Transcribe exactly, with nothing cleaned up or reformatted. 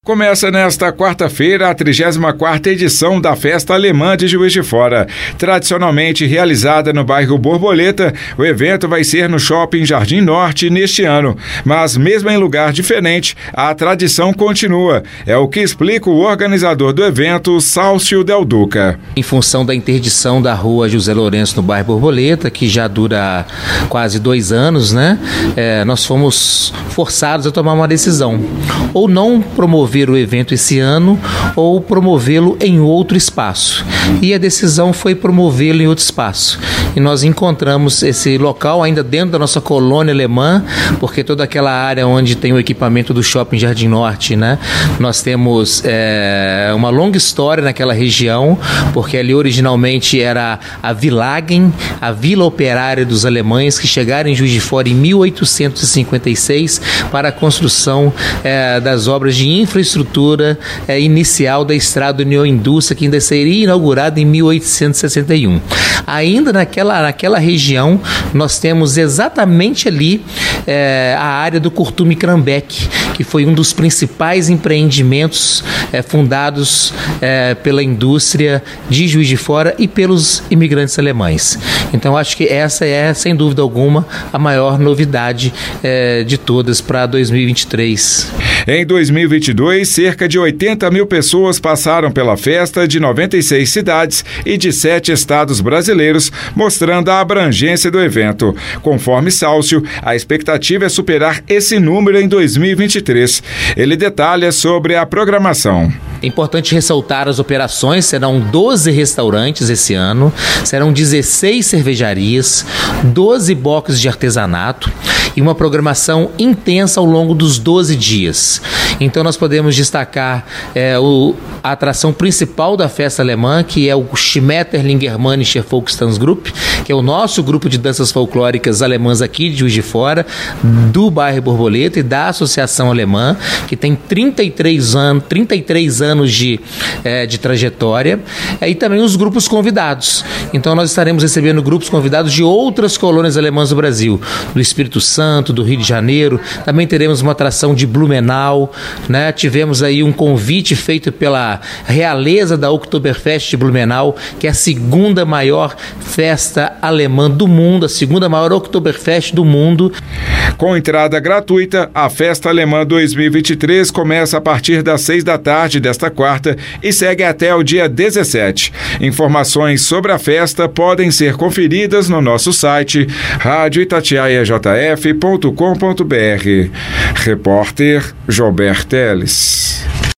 Começa nesta quarta-feira a trigésima quarta edição da Festa Alemã de Juiz de Fora. Tradicionalmente realizada no bairro Borboleta, o evento vai ser no Shopping Jardim Norte neste ano. Mas mesmo em lugar diferente, a tradição continua. É o que explica o organizador do evento, Sálcio Del Duca. Em função da interdição da rua José Lourenço no bairro Borboleta, que já dura quase dois anos, né? É, nós fomos forçados a tomar uma decisão. Ou não promover o evento esse ano ou promovê-lo em outro espaço. E a decisão foi promovê-lo em outro espaço. E nós encontramos esse local ainda dentro da nossa colônia alemã, porque toda aquela área onde tem o equipamento do Shopping Jardim Norte, né? Nós temos é, uma longa história naquela região, porque ali originalmente era a Villagen, a Vila Operária dos Alemães, que chegaram em Juiz de Fora em mil oitocentos e cinquenta e seis para a construção é, das obras de infraestrutura estrutura é, inicial da Estrada União Indústria, que ainda seria inaugurada em mil oitocentos e sessenta e um. Ainda naquela, naquela região, nós temos exatamente ali é, a área do Curtume Krambeck, que foi um dos principais empreendimentos é, fundados é, pela indústria de Juiz de Fora e pelos imigrantes alemães. Então, acho que essa é, sem dúvida alguma, a maior novidade é, de todas para dois mil e vinte e três. Em dois mil e vinte e dois, cerca de oitenta mil pessoas passaram pela festa de noventa e seis cidades e de sete estados brasileiros, mostrando a abrangência do evento. Conforme Sálcio, a expectativa é superar esse número em dois mil e vinte e três. Ele detalha sobre a programação. É importante ressaltar as operações, serão doze restaurantes esse ano, serão dezesseis cervejarias, doze boxes de artesanato e uma programação intensa ao longo dos doze dias. Então nós podemos destacar é, o, a atração principal da festa alemã, que é o Schmetterling-Germanische Volkstanzgruppe, que é o nosso grupo de danças folclóricas alemãs aqui de Juiz de Fora, do bairro Borboleta e da Associação Alemã, que tem trinta e três anos, trinta e três anos de, é, de trajetória, é, e também os grupos convidados. Então nós estaremos recebendo grupos convidados de outras colônias alemãs do Brasil, do Espírito Santo, do Rio de Janeiro. Também teremos uma atração de Blumenau, né? Tivemos aí um convite feito pela realeza da Oktoberfest de Blumenau, que é a segunda maior festa alemã do mundo, a segunda maior Oktoberfest do mundo. Com entrada gratuita, a Festa Alemã dois mil e vinte e três começa a partir das seis da tarde desta quarta e segue até o dia dezessete. Informações sobre a festa podem ser conferidas no nosso site rádio itatiaia j f ponto com ponto b r. Repórter Jober Teles.